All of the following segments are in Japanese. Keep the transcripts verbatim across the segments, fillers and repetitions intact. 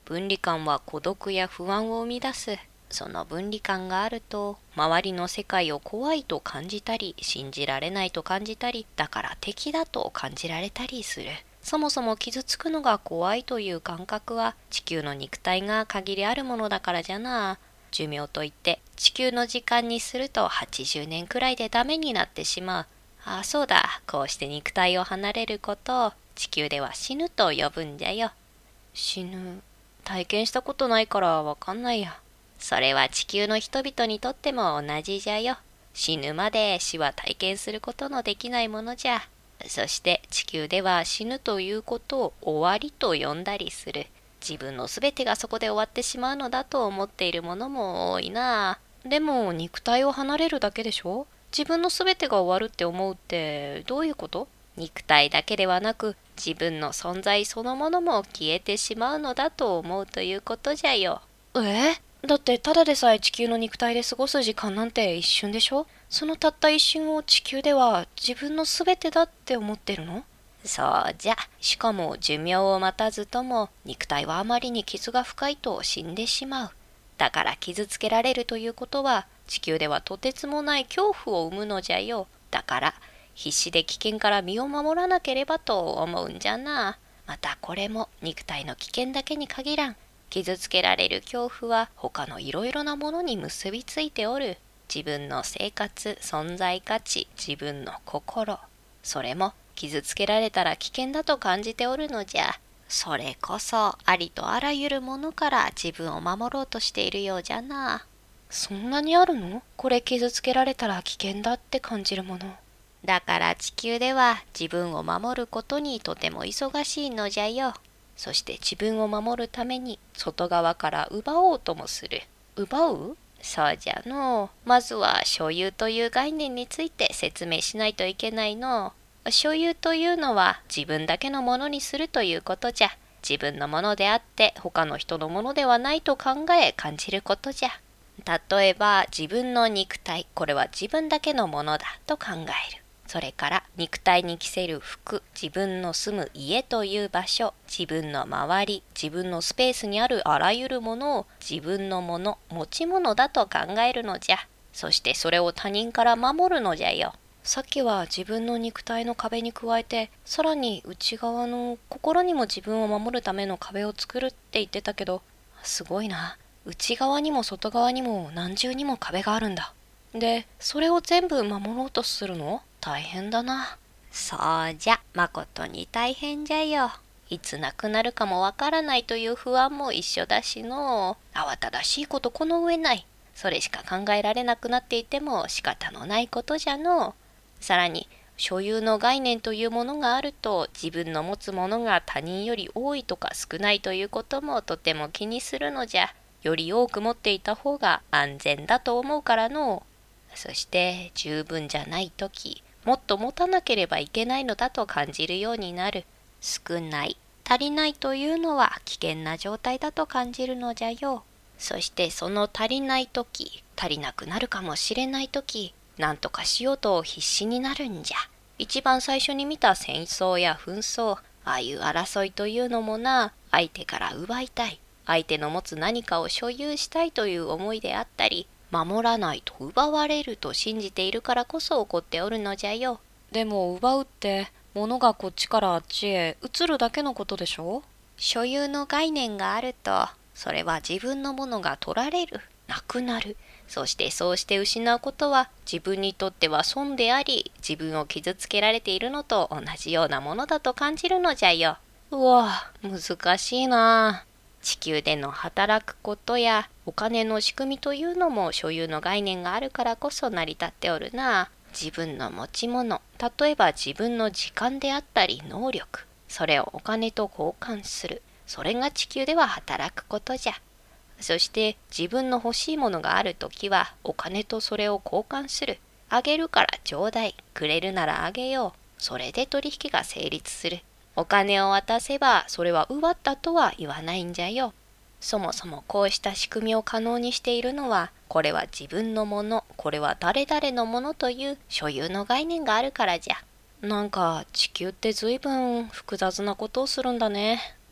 分離感は孤独や不安を生み出す。その分離感があると、周りの世界を怖いと感じたり、信じられないと感じたり、だから敵だと感じられたりする。そもそも傷つくのが怖いという感覚は、地球の肉体が限りあるものだからじゃな。寿命といって地球の時間にするとはちじゅうねんくらいでダメになってしまう。ああ、そうだ。こうして肉体を離れることを地球では死ぬと呼ぶんじゃよ。死ぬ。体験したことないからわかんないや。それは地球の人々にとっても同じじゃよ。死ぬまで死は体験することのできないものじゃ。そして地球では死ぬということを終わりと呼んだりする。自分のすべてがそこで終わってしまうのだと思っているものも多いな。でも肉体を離れるだけでしょ。自分のすべてが終わるって思うってどういうこと？肉体だけではなく自分の存在そのものも消えてしまうのだと思うということじゃよ。え？だってただでさえ地球の肉体で過ごす時間なんて一瞬でしょ。そのたった一瞬を地球では自分のすべてだって思ってるの？そうじゃ。しかも寿命を待たずとも肉体はあまりに傷が深いと死んでしまう。だから傷つけられるということは地球ではとてつもない恐怖を生むのじゃよ。だから必死で危険から身を守らなければと思うんじゃな。またこれも肉体の危険だけに限らん。傷つけられる恐怖は他のいろいろなものに結びついておる。自分の生活、存在価値、自分の心。それも傷つけられたら危険だと感じておるのじゃ。それこそありとあらゆるものから自分を守ろうとしているようじゃな。そんなにあるの？これ傷つけられたら危険だって感じるもの。だから地球では自分を守ることにとても忙しいのじゃよ。そして自分を守るために外側から奪おうともする。奪う？そうじゃのう。まずは所有という概念について説明しないといけないのう。所有というのは自分だけのものにするということじゃ。自分のものであって他の人のものではないと考え感じることじゃ。例えば自分の肉体、これは自分だけのものだと考える。それから肉体に着せる服、自分の住む家という場所、自分の周り、自分のスペースにあるあらゆるものを自分のもの、持ち物だと考えるのじゃ。そしてそれを他人から守るのじゃよ。さっきは自分の肉体の壁に加えて、さらに内側の心にも自分を守るための壁を作るって言ってたけど、すごいな。内側にも外側にも何重にも壁があるんだ。で、それを全部守ろうとするの？大変だな。そうじゃ、まことに大変じゃよ。いつ亡くなるかもわからないという不安も一緒だしのう。慌ただしいことこの上ない。それしか考えられなくなっていても仕方のないことじゃのう。さらに、所有の概念というものがあると自分の持つものが他人より多いとか少ないということもとても気にするのじゃ。より多く持っていた方が安全だと思うからのう。そして十分じゃないとき、もっと持たなければいけないのだと感じるようになる。少ない、足りないというのは危険な状態だと感じるのじゃよ。そしてその足りないとき、足りなくなるかもしれないとき、なんとかしようと必死になるんじゃ。一番最初に見た戦争や紛争、ああいう争いというのもな、相手から奪いたい。相手の持つ何かを所有したいという思いであったり、守らないと奪われると信じているからこそ起こっておるのじゃよ。でも奪うって物がこっちからあっちへ移るだけのことでしょ？所有の概念があると、それは自分のものが取られる、なくなる。そしてそうして失うことは自分にとっては損であり、自分を傷つけられているのと同じようなものだと感じるのじゃよ。うわ、難しいな。地球での働くことやお金の仕組みというのも所有の概念があるからこそ成り立っておるな。自分の持ち物、例えば自分の時間であったり能力、それをお金と交換する。それが地球では働くことじゃ。そして自分の欲しいものがあるときはお金とそれを交換する。あげるからちょうだい、くれるならあげよう。それで取引が成立する。お金を渡せばそれは奪ったとは言わないんじゃよ。そもそもこうした仕組みを可能にしているのは、これは自分のもの、これは誰々のものという所有の概念があるからじゃ。なんか地球って随分複雑なことをするんだね。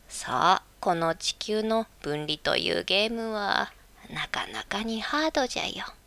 さあ、この地球の分離というゲームはなかなかにハードじゃよ。